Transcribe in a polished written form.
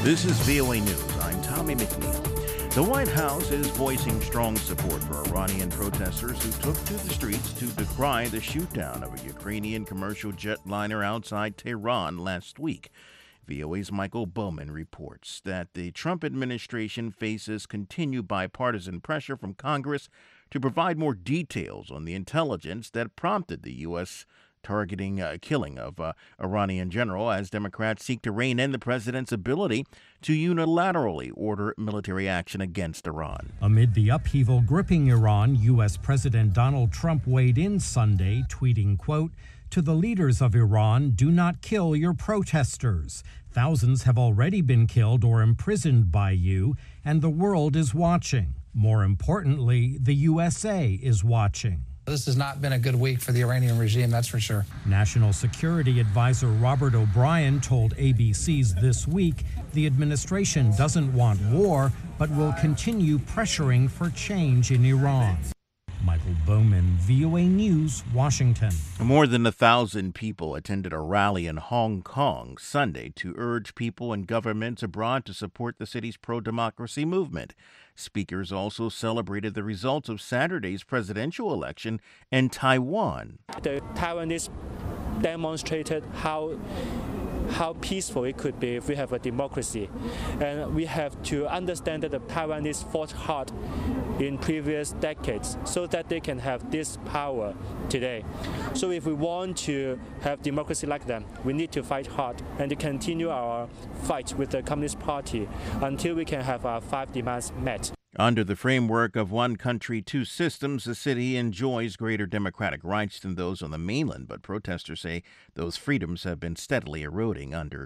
This is VOA News. I'm Tommy McNeil. The White House is voicing strong support for Iranian protesters who took to the streets to decry the shoot-down of a Ukrainian commercial jetliner outside Tehran last week. VOA's Michael Bowman reports that the Trump administration faces continued bipartisan pressure from Congress to provide more details on the intelligence that prompted the U.S. targeting killing of Iranian general as Democrats seek to rein in the president's ability to unilaterally order military action against Iran. Amid the upheaval gripping Iran, U.S. President Donald Trump weighed in Sunday, tweeting, quote, "To the leaders of Iran, do not kill your protesters. Thousands have already been killed or imprisoned by you, and the world is watching. More importantly, the USA is watching." This has not been a good week for the Iranian regime, that's for sure. National Security Advisor Robert O'Brien told ABC's This Week the administration doesn't want war, but will continue pressuring for change in Iran. Michael Bowman, VOA News, Washington. More than 1,000 people attended a rally in Hong Kong Sunday to urge people and governments abroad to support the city's pro-democracy movement. Speakers also celebrated the results of Saturday's presidential election in Taiwan. The Taiwanese demonstrated how peaceful it could be if we have a democracy. And we have to understand that the Taiwanese fought hard in previous decades so that they can have this power today. So if we want to have democracy like them, we need to fight hard and to continue our fight with the Communist Party until we can have our 5 demands met. Under the framework of one country, two systems, the city enjoys greater democratic rights than those on the mainland, but protesters say those freedoms have been steadily eroding under